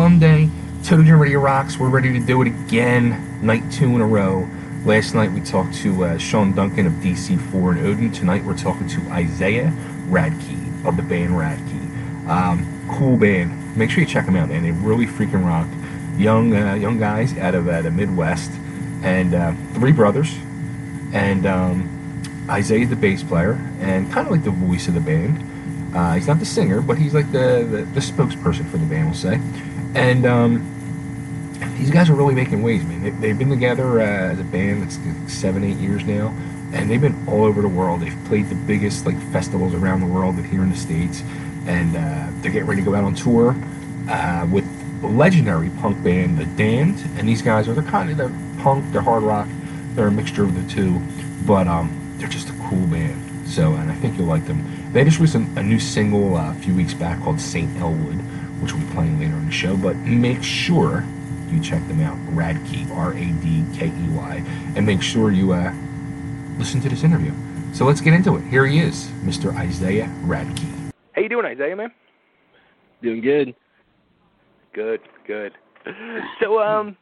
Monday. Total Radio Rocks. We're ready to do it again. Night 2 in a row. Last night we talked to Sean Duncan of DC4 and Odin. Tonight we're talking to Isaiah Radke of the band Radke. Cool band. Make sure you check them out, man. They really freaking rock. Young guys out of the Midwest, and 3 brothers. And Isaiah's the bass player and kind of like the voice of the band. He's not the singer, but he's like the spokesperson for the band, we'll say. And these guys are really making waves, man. They've been together as a band that's like 7-8 years now, and they've been all over the world. They've played the biggest like festivals around the world here in the States, and they're getting ready to go out on tour with a legendary punk band, The Damned. And these guys they're punk, they're hard rock, they're a mixture of the two, but they're just a cool band. So, and I think you'll like them. They just released a new single a few weeks back called St. Elwood, which we'll be playing later in the show. But make sure you check them out, Radke, Radkey, and make sure you listen to this interview. So let's get into it. Here he is, Mr. Isaiah Radke. How you doing, Isaiah, man? Doing good. Good. So,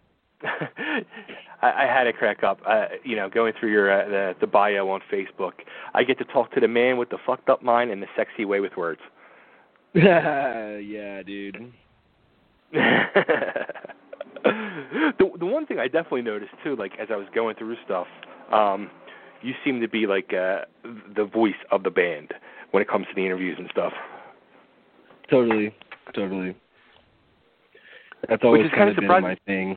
I had to crack up. Going through your the bio on Facebook, I get to talk to the man with the fucked up mind and the sexy way with words. Yeah, dude. The one thing I definitely noticed too, like as I was going through stuff, you seem to be like the voice of the band when it comes to the interviews and stuff. Totally. That's always kind of been my thing.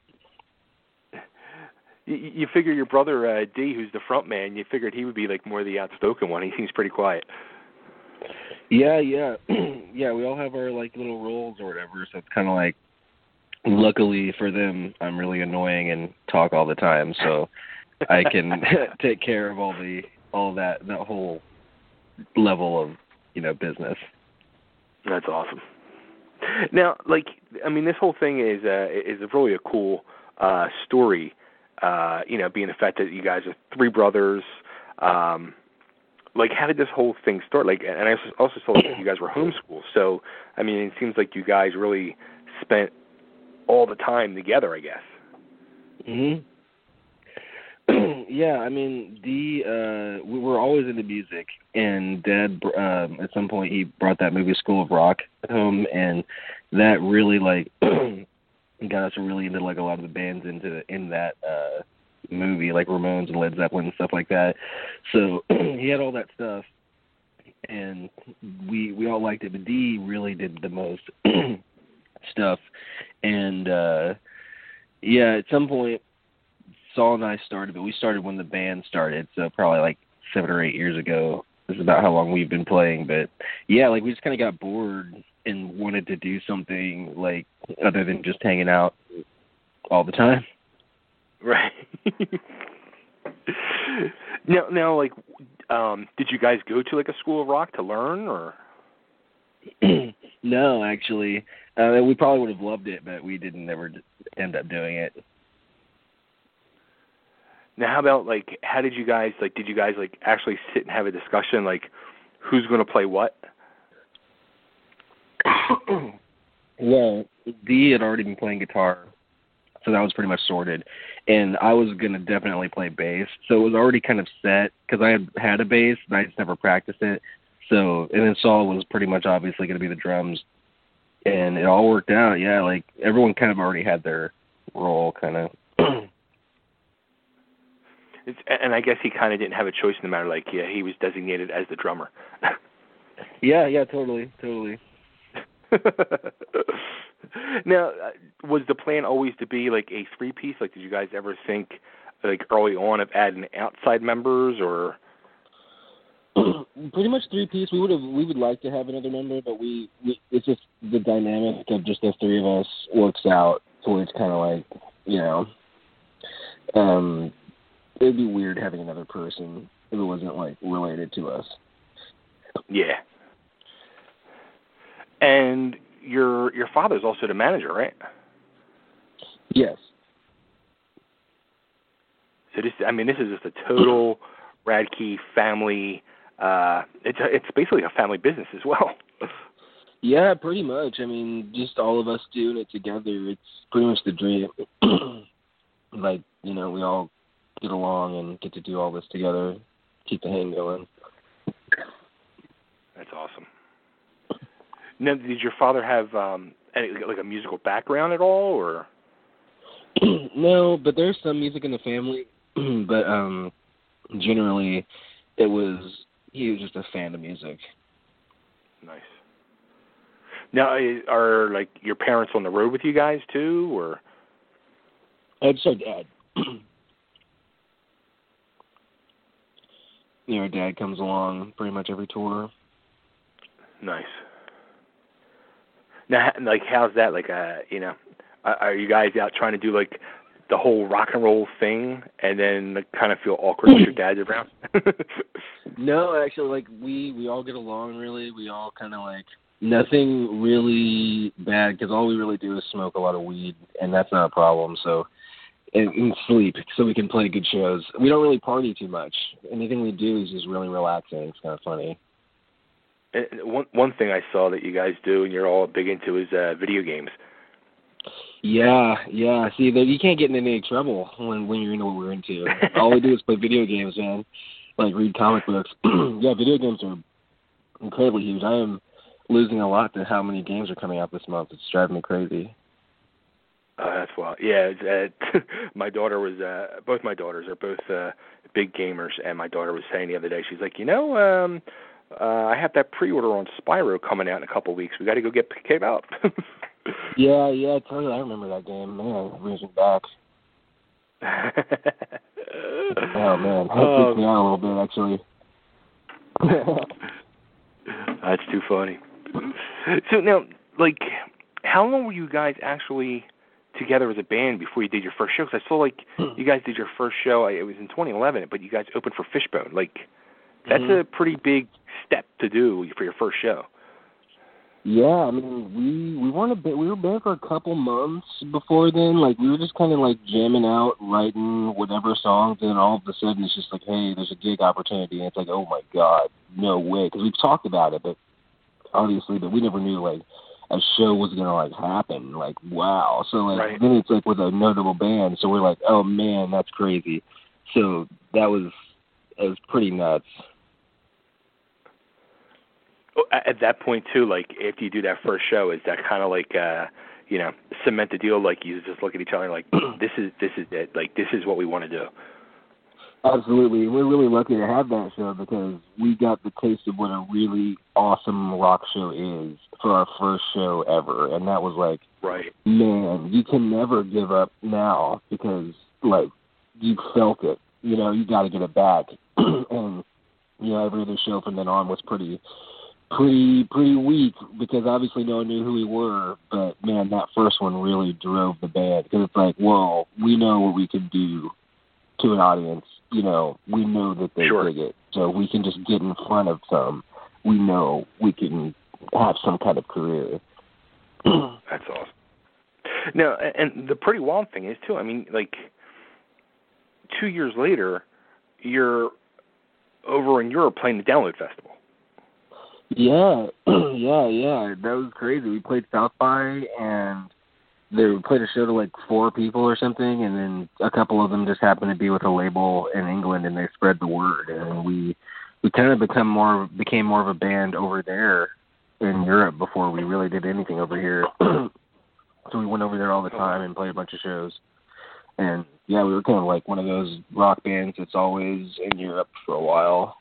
You figure your brother D, who's the front man, you figured he would be like more the outspoken one. He seems pretty quiet. Yeah. Yeah, we all have our like little roles or whatever, so it's kind of like, luckily for them, I'm really annoying and talk all the time, so I can take care of all that whole level of, business. That's awesome. Now, this whole thing is really a cool story. Being the fact that you guys are 3 brothers. How did this whole thing start? And I also saw that you guys were homeschooled. So, it seems like you guys really spent all the time together, I guess. Mhm. Yeah, we were always into music, and Dad, at some point, he brought that movie School of Rock home, and that really got us really into like a lot of the bands in that movie, like Ramones and Led Zeppelin and stuff like that. So he had all that stuff, and we all liked it. But D really did the most stuff, and at some point Saul and I started, but we started when the band started, so probably like 7 or 8 years ago. This is about how long we've been playing. But yeah, we just kind of got bored and wanted to do something like other than just hanging out all the time. Right. Now, did you guys go to like a School of Rock to learn, or? No, actually, we probably would have loved it, but we didn't ever end up doing it. Now, how about how did you guys actually sit and have a discussion, who's going to play what? Well, Dee had already been playing guitar, so that was pretty much sorted. And I was going to definitely play bass, so it was already kind of set, because I had a bass, and I just never practiced it. So, and then Saul was pretty much obviously going to be the drums. And it all worked out, yeah. Everyone kind of already had their role, kind of. And I guess he kind of didn't have a choice no matter, he was designated as the drummer. Yeah, totally. Now, was the plan always to be a 3-piece? Did you guys ever think early on of adding outside members, or? Pretty much 3-piece. We would like to have another member, but it's just the dynamic of just the 3 of us works out to where it's kind of it'd be weird having another person if it wasn't related to us. Yeah. And your father's also the manager, right? Yes. So this is just a total Radke family. It's basically a family business as well. Yeah, pretty much. I mean, just all of us doing it together, it's pretty much the dream. Like, you know, we all get along and get to do all this together, keep the hang going. That's awesome. Now, did your father have any, like a musical background at all, or? No, but there's some music in the family, but generally he was just a fan of music. Nice. Now, are like your parents on the road with you guys too, or? It's our dad. You know, our dad comes along pretty much every tour. Nice. Now, like, how's that? Like, you know, are you guys out trying to do like the whole rock and roll thing, and then like, kind of feel awkward with your dad's around? No, actually, like we all get along really. We all kind of like nothing really bad because all we really do is smoke a lot of weed, and that's not a problem. So. And sleep, so we can play good shows. We don't really party too much. Anything we do is just really relaxing. It's kind of funny. And one thing I saw that you guys do, and you're all big into, is video games. Yeah. See, you can't get in any trouble when you're into what we're into. All we do is play video games, man. Like read comic books. Yeah, video games are incredibly huge. I am losing a lot to how many games are coming out this month. It's driving me crazy. That's wild. Yeah, my daughter was. Both my daughters are both big gamers, and my daughter was saying the other day, she's like, you know, I have that pre-order on Spyro coming out in a couple of weeks. We got to go get picked up. Yeah, totally. I remember that game. Man, it brings me back. Oh man, that freaked me out a little bit, actually. That's too funny. So now, like, how long were you guys actually together as a band before you did your first show? Because I saw like you guys did your first show. It was in 2011, but you guys opened for Fishbone. Like, that's a pretty big step to do for your first show. Yeah, I mean, we weren't a bit. We were band for a couple months before then. Like, we were just kind of like jamming out, writing whatever songs, and all of a sudden it's just like, hey, there's a gig opportunity, and it's like, oh my god, no way, because we've talked about it, but obviously, but we never knew like a show was gonna like happen. Like, wow. So like then it's like with a notable band, so we're like, oh man, that's crazy. So it was pretty nuts. At that point too, like after you do that first show, is that kind of like you know, cement the deal? Like you just look at each other and like, this is it. Like this is what we want to do. Absolutely. We're really lucky to have that show because we got the taste of what a really awesome rock show is for our first show ever. And that was like, man, you can never give up now because, like, you felt it. You know, you got to get it back. And, you know, every other show from then on was pretty weak because obviously no one knew who we were. But, man, that first one really drove the band because it's like, whoa, we know what we can do to an audience. You know, we know that they dig it, so we can just get in front of some. We know we can have some kind of career. That's awesome. Now, and the pretty wild thing is, too, I mean, like, 2 years later, you're over in Europe playing the Download Festival. Yeah. That was crazy. We played South by, and they played a show to like 4 people or something, and then a couple of them just happened to be with a label in England, and they spread the word, and we kind of became more of a band over there in Europe before we really did anything over here. So we went over there all the time and played a bunch of shows, and yeah, we were kind of like one of those rock bands that's always in Europe for a while.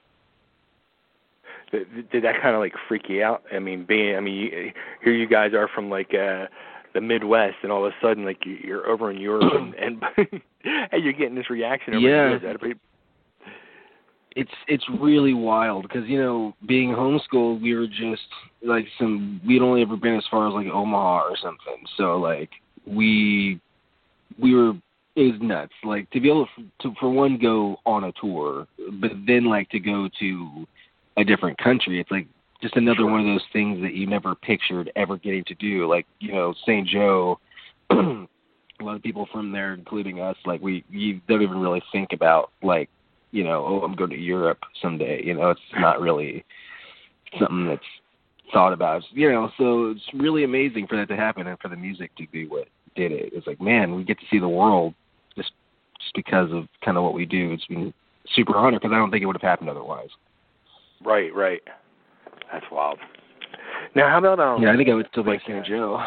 Did that kind of like freak you out? I mean, here you guys are from like the Midwest, and all of a sudden, like you're over in Europe, and you're getting this reaction over here. It's really wild because, you know, being homeschooled, we were just like we'd only ever been as far as like Omaha or something. So like we were, it was nuts. Like to be able to for one go on a tour, but then like to go to a different country, it's like just another one of those things that you never pictured ever getting to do. Like, you know, St. Joe, a lot of people from there, including us, like you don't even really think about like, you know, oh, I'm going to Europe someday. You know, it's not really something that's thought about. You know, so it's really amazing for that to happen and for the music to be what did it. It's like, man, we get to see the world just because of kind of what we do. It's been super honor because I don't think it would have happened otherwise. Right. That's wild. Now, how about Yeah, I think I would still like St. Joe.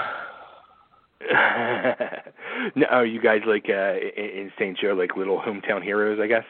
No, are you guys like in St. Joe, like little hometown heroes, I guess?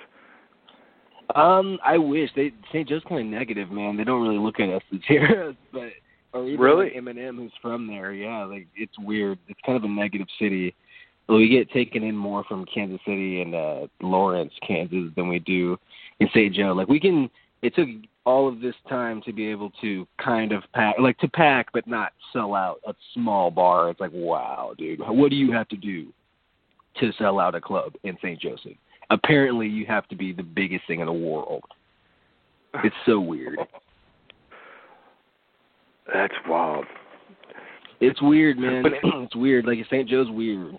I wish St. Joe's kind of negative, man. They don't really look at us as heroes, but or even really? like Eminem, who's from there. Yeah, like it's weird. It's kind of a negative city. We get taken in more from Kansas City and Lawrence, Kansas, than we do in St. Joe. Like it took all of this time to be able to kind of pack, but not sell out a small bar. It's like, wow, dude, what do you have to do to sell out a club in St. Joseph? Apparently, you have to be the biggest thing in the world. It's so weird. That's wild. It's weird, man. It's weird. Like, St. Joe's weird.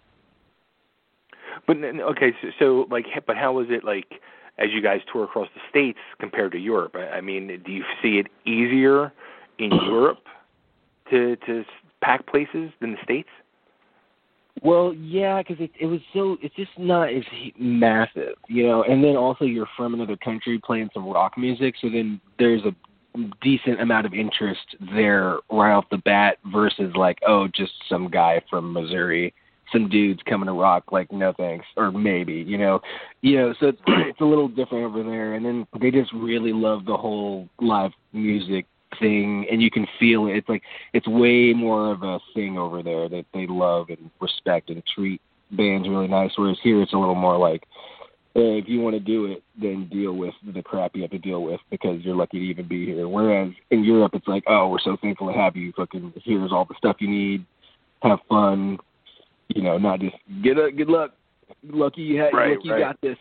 But okay, so like, but how was it like as you guys tour across the states compared to Europe? I mean, do you see it easier in Europe to pack places than the States? Well, yeah, because it's just not as massive, you know. And then also you're from another country playing some rock music, so then there's a decent amount of interest there right off the bat versus like, oh, just some guy from Missouri, some dudes coming to rock, like, no thanks, or maybe, you know. So it's a little different over there. And then they just really love the whole live music thing, and you can feel it. It's like it's way more of a thing over there that they love and respect and treat bands really nice, whereas here it's a little more like, hey, if you want to do it, then deal with the crap you have to deal with because you're lucky to even be here. Whereas in Europe it's like, oh, we're so thankful to have you, fucking here's all the stuff you need, have fun, you know, not just good luck, lucky you got this.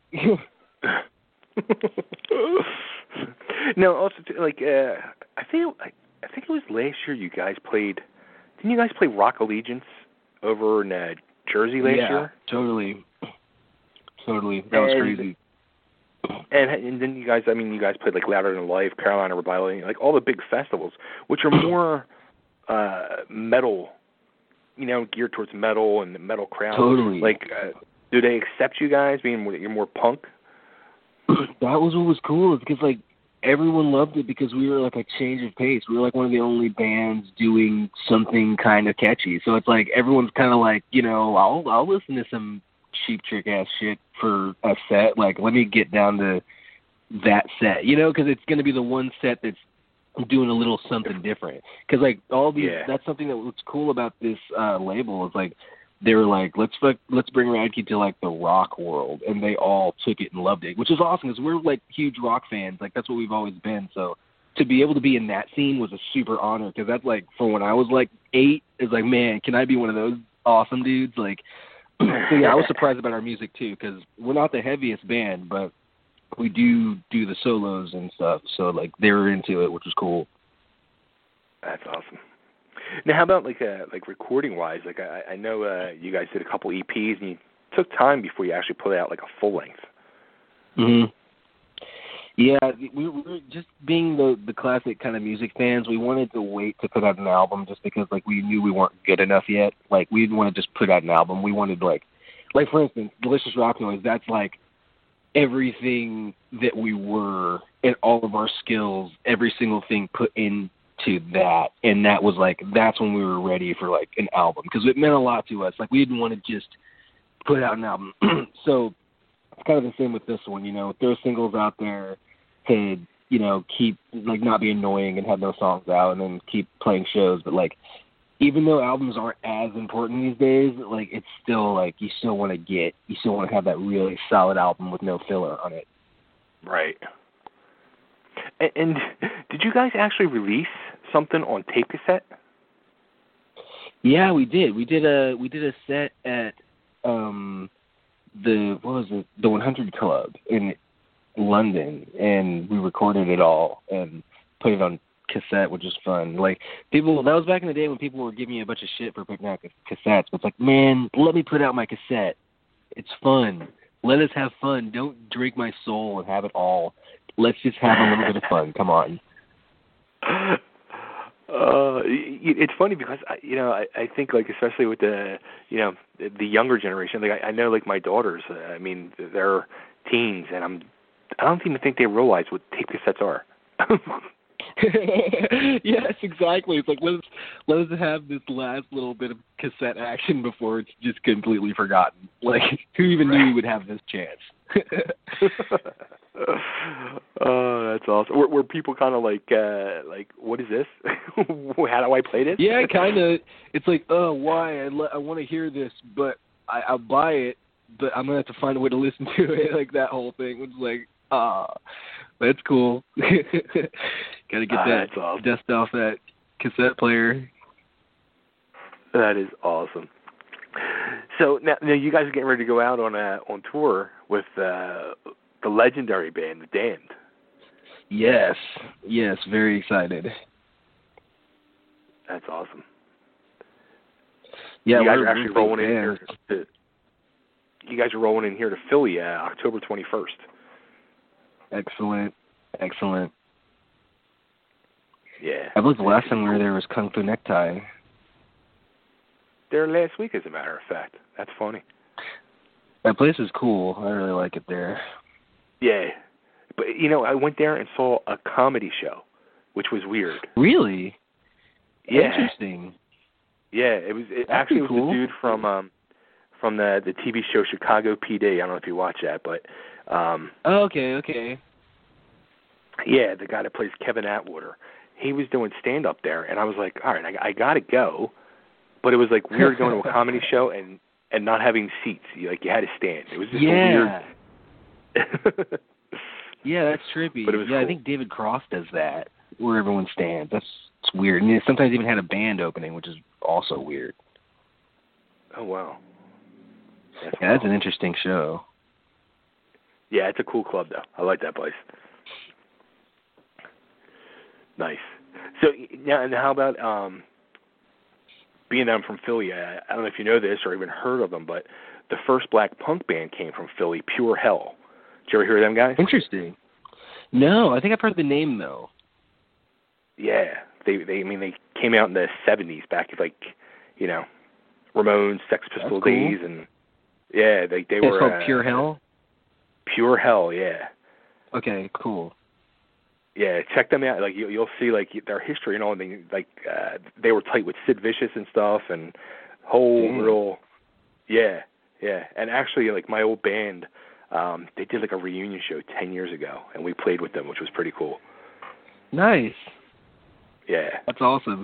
No, also like I think it was last year you guys played. Didn't you guys play Rock Allegiance over in Jersey last year? Yeah, totally. That was crazy. And then you guys played like Louder Than Life, Carolina Rebellion, like all the big festivals, which are more metal, you know, geared towards metal and the metal crowd. Totally. Like, do they accept you guys being you're more punk? That was what was cool, is because like everyone loved it because we were like a change of pace. We were like one of the only bands doing something kind of catchy. So it's like everyone's kind of like, you know, I'll listen to some Cheap Trick ass shit for a set. Like, let me get down to that set, you know, because it's going to be the one set that's doing a little something different. Because like all these, that's something that was cool about this label is like they were like, let's bring Radke to like the rock world, and they all took it and loved it, which is awesome because we're like huge rock fans. Like that's what we've always been. So to be able to be in that scene was a super honor because that's like from when I was like 8, it's like, man, can I be one of those awesome dudes? Like, so yeah, I was surprised about our music too because we're not the heaviest band, but we do the solos and stuff. So like they were into it, which was cool. That's awesome. Now, how about like recording wise? Like I know you guys did a couple EPs and you took time before you actually put out like a full length. Mhm. Yeah, we were just being the classic kind of music fans. We wanted to wait to put out an album just because like we knew we weren't good enough yet. Like we didn't want to just put out an album. We wanted like for instance, Delicious Rock Noise. That's like everything that we were and all of our skills, every single thing put into that, and that was like that's when we were ready for like an album because it meant a lot to us. Like we didn't want to just put out an album. So it's kind of the same with this one, you know, throw singles out there to, you know, keep like not be annoying and have no songs out and then keep playing shows. But like even though albums aren't as important these days, like it's still like you still want to have that really solid album with no filler on it. Right. And did you guys actually release something on tape cassette? Yeah, we did. We did a set at the 100 Club in London, and we recorded it all and put it on cassette, which is fun. Like people, that was back in the day when people were giving me a bunch of shit for putting out cassettes. But it's like, man, let me put out my cassette. It's fun. Let us have fun. Don't drink my soul and have it all. Let's just have a little bit of fun. Come on. It's funny because I think like especially with the the younger generation, like I know like my daughters. I mean they're teens, and I don't even think they realize what tape cassettes are. Yes, exactly. It's like let's have this last little bit of cassette action before it's just completely forgotten. Like who even knew you would have this chance? Oh, that's awesome. Were people kind of like what is this? How do I play this? Yeah, kind of. It's like, oh, why? I want to hear this, but I'll buy it, but I'm gonna have to find a way to listen to it. Like that whole thing was like, that's cool. Gotta get that awesome. dust off that cassette player. That is awesome. So now you guys are getting ready to go out on tour with the legendary band, The Damned. Yes, very excited. That's awesome. Yeah, you guys we're are actually rolling in here. You guys are rolling in here to Philly, October 21st. Excellent. Yeah. I believe the last time we were there was Kung Fu Necktie. There last week, as a matter of fact. That's funny. That place is cool. I really like it there. Yeah. But, I went there and saw a comedy show, which was weird. Really? Yeah. Interesting. Yeah, it was cool. the dude from the TV show Chicago PD. I don't know if you watch that, but Okay. Yeah, the guy that plays Kevin Atwater. He was doing stand up there, and I was like, all right, I gotta go. But it was like weird going to a comedy show and not having seats. You had to stand. It was just weird. Yeah, that's trippy. But it was cool. I think David Cross does that, where everyone stands. It's weird. And sometimes even had a band opening, which is also weird. Oh, wow. That's an interesting show. Yeah, it's a cool club, though. I like that place. Nice. So, now, and how about being that I'm from Philly? I don't know if you know this or even heard of them, but the first black punk band came from Philly, Pure Hell. Did you ever hear of them guys? Interesting. No, I think I've heard the name, though. Yeah. They came out in the 70s, back at, Ramones, Sex Pistols days, and, yeah, they were... It's called Pure Hell? Pure Hell, yeah. Okay, cool. Yeah, check them out. You'll see their history and all. And they were tight with Sid Vicious and stuff, and real. Yeah. And actually, my old band, they did a reunion show 10 years ago, and we played with them, which was pretty cool. Nice. Yeah. That's awesome.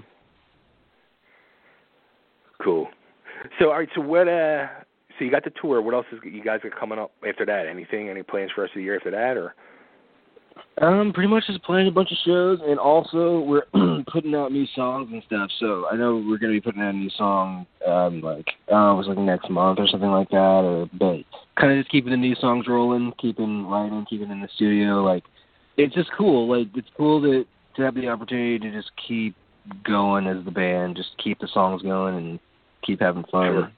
Cool. So, all right. So what? So you got the tour. What else is you guys got coming up after that? Anything? Any plans for the rest of the year after that, or? Pretty much just playing a bunch of shows, and also we're putting out new songs and stuff. So I know we're going to be putting out a new song, it was next month or something like that. But kind of just keeping the new songs rolling, keeping writing, keeping in the studio. It's just cool. It's cool to have the opportunity to just keep going as the band, just keep the songs going and keep having fun. Sure.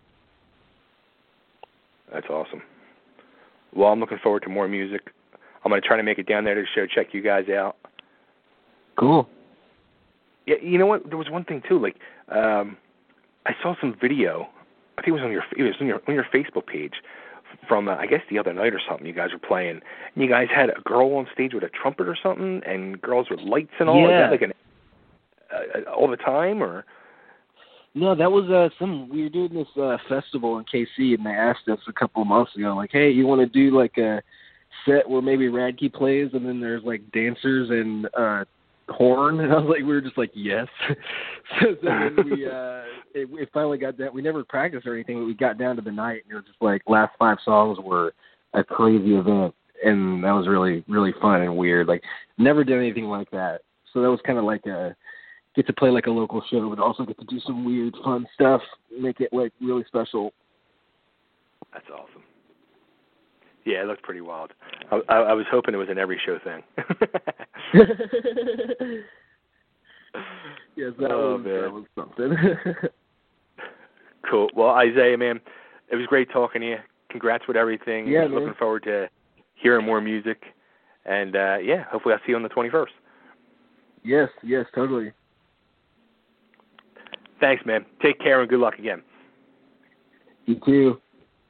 That's awesome. Well, I'm looking forward to more music. I'm going to try to make it down there to the show, check you guys out. Cool. Yeah, you know what? There was one thing too. I saw some video. I think it was on your Facebook page from I guess the other night or something. You guys were playing, and you guys had a girl on stage with a trumpet or something, and girls with lights and all. Yeah. Is that all the time, or? No, that was we were doing this festival in KC, and they asked us a couple of months ago, hey, you want to do a set where maybe Radke plays, and then there's dancers and horn, and we were just yes. So then it finally got down. We never practiced or anything, but we got down to the night, and it was just last 5 songs were a crazy event, and that was really, really fun and weird. Never done anything like that. So that was kind of get to play a local show, but also get to do some weird, fun stuff, make it really special. That's awesome. Yeah, it looked pretty wild. I was hoping it was an every show thing. Yes, that was something. Cool. Well, Isaiah, man, it was great talking to you. Congrats with everything. Yeah, man. Looking forward to hearing more music. And, hopefully I'll see you on the 21st. Yes, totally. Thanks, man. Take care and good luck again. You too.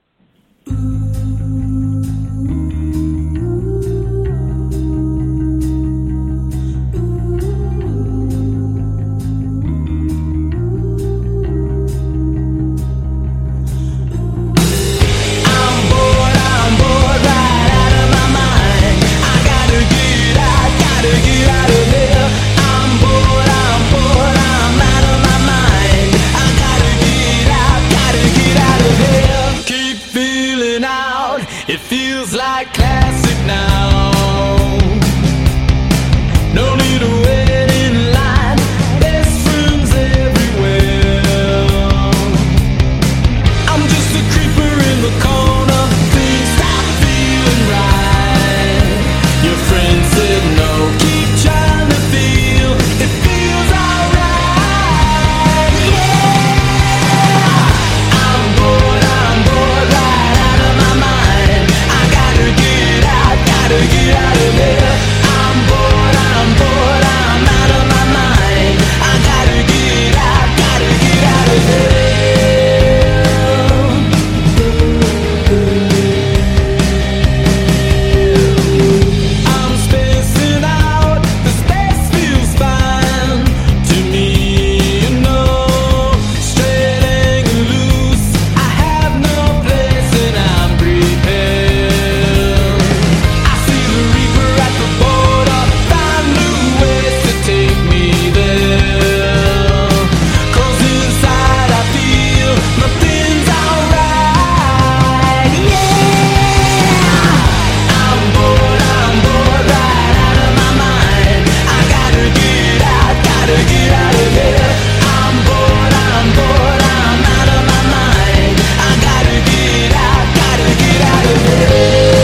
It feels like classic now. No need to wait in line. Best friends everywhere. I'm just a creeper in the corner. Things stop feeling right. Your friend said no. Keep trying to feel. It feels alright. Yeah. I'm bored right out of my mind. Gotta get out of here. I'm bored, I'm out of my mind. I gotta get out of here. I'm spacing out, the space feels fine to me, you know. Straight and loose, I have no place and I'm prepared. Take me there, 'cause inside I feel nothing's alright. Yeah, I'm bored right out of my mind. I gotta get out of here. I'm bored, I'm out of my mind. I gotta get out of here.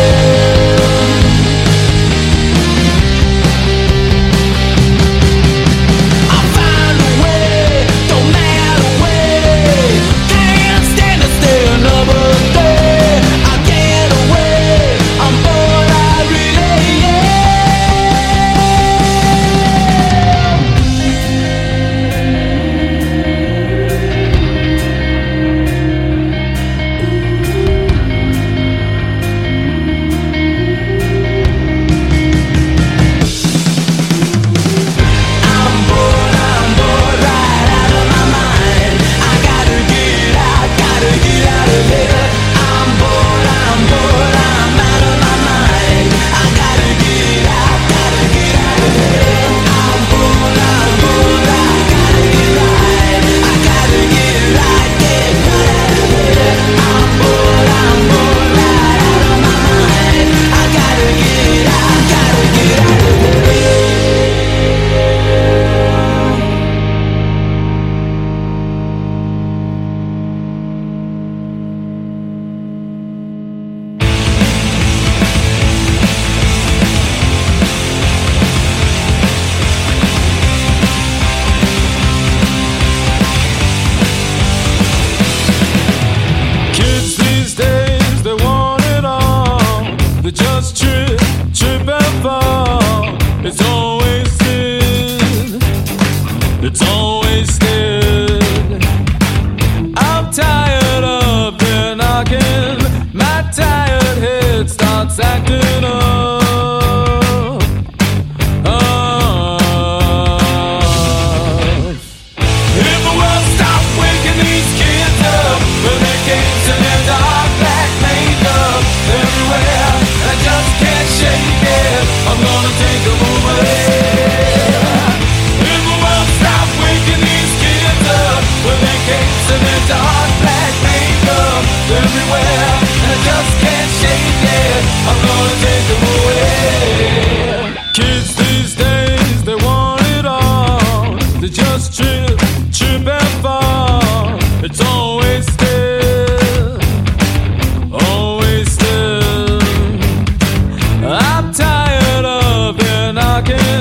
I'm tired of being knocking.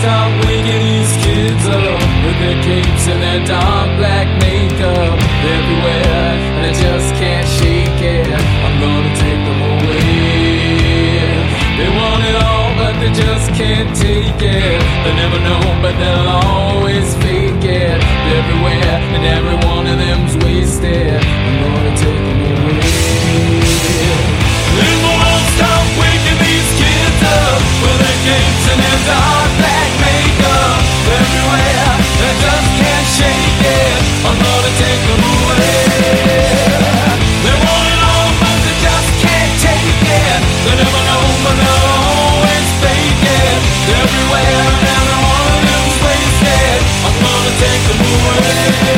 stop waking these kids up with their capes and their dark black makeup everywhere, and I just can't shake it. I'm gonna take them away. They want it all, but they just can't take it. They never know, but they'll always fake it. Everywhere, and every one of them's wasted. I'm gonna take them away. Then the world stop waking these kids up with their capes and their dark black makeup everywhere. They just can't shake it. I'm gonna take them away. They want it all, but they just can't take it. They never know, but they'll always fake it. Everywhere, and every one of them's wasted. I'm gonna take them away.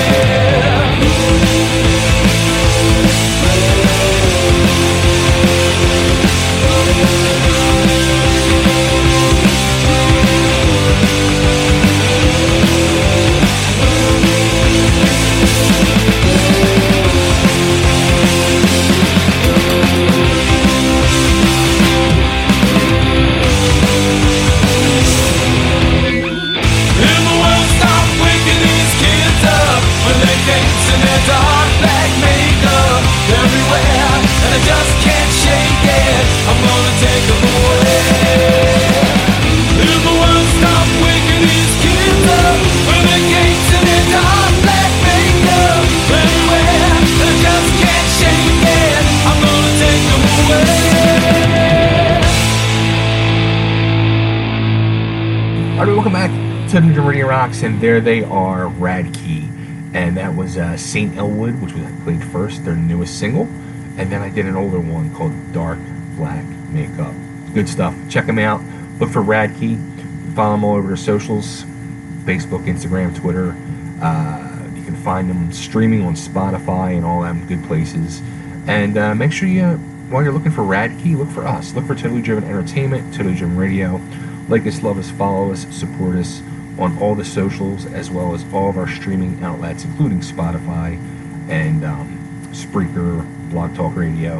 Welcome back to New Radio Rocks, and there they are, Radkey, and that was St. Elwood, which was played first, their newest single, and then I did an older one called Dark Black Makeup. Good stuff. Check them out. Look for Radkey. Follow them all over their socials, Facebook, Instagram, Twitter. You can find them streaming on Spotify and all them good places. And make sure you, while you're looking for Radkey, look for us. Look for Totally Driven Entertainment, Totally Driven Radio. Like us, love us, follow us, support us on all the socials, as well as all of our streaming outlets, including Spotify and Spreaker, Blog Talk Radio,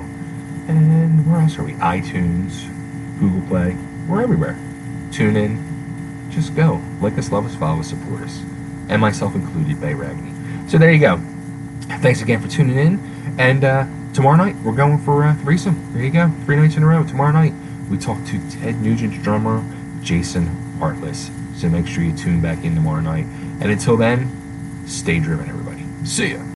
and where else are we? iTunes, Google Play. We're everywhere. Tune in. Just go. Like us, love us, follow us, support us. And myself included, Bay Ragney. So there you go. Thanks again for tuning in. And tomorrow night, we're going for a threesome. There you go. 3 nights in a row. Tomorrow night, we talk to Ted Nugent's drummer, Jason Heartless. So make sure you tune back in tomorrow night. And until then, stay driven, everybody. See ya.